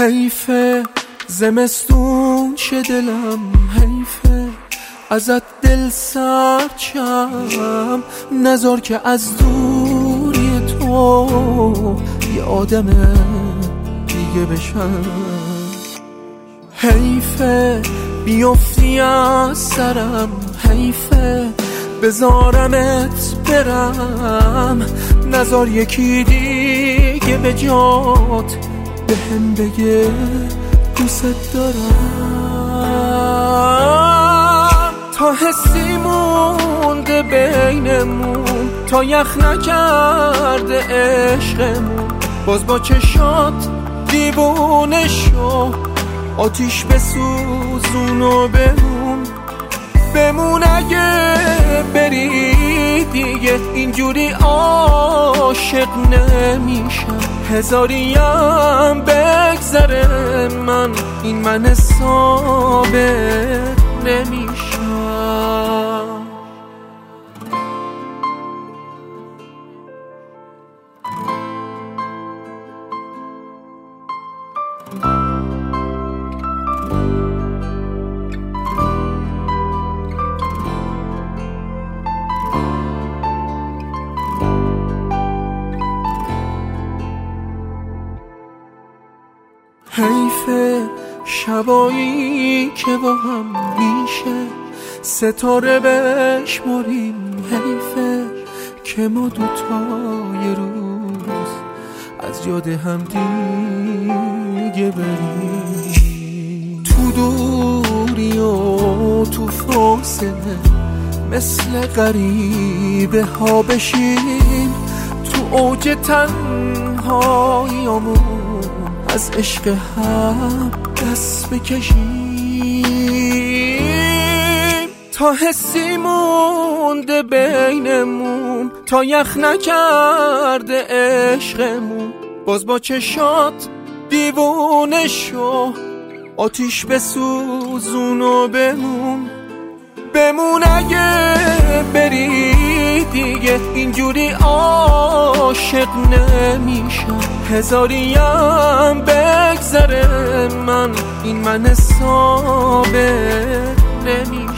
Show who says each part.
Speaker 1: حیفه زمستون شه دلم، حیفه ازت دل سرد شم، نذار که از دوری تو یه آدم دیگه بشم. حیفه بیفتی از سرم، حیفه بذارمت برم، نذار یکی دیگه به جات بهم بگه دوست دارم. تا حسی مونده بینمون، تا یخ نکرده عشقمون، باز با چشات دیوونه شو، آتیش بسوزون و بمون اگه بری دیگه اینجوری عاشق نمیشم. هزاریم بگذره من حسابت نمیشم. حیفه شبایی که با هم میشه ستاره بشماریم، حیفه که ما دوتا یه روز از یاد هم دیگه بریم. تو دوری و تو فاصله مثل غریبه ها بشیم، تو اوج تنهاییامون از عشق هم دست بکشیم. تا حسی مونده بینمون، تا یخ نکرده عشقمون، باز با چشات دیوونه شو، آتیش بسوزون و بمون اگه بری دیگه اینجوری عاشق نمیشم. هزاریم بگذره من حسابت نمیشم.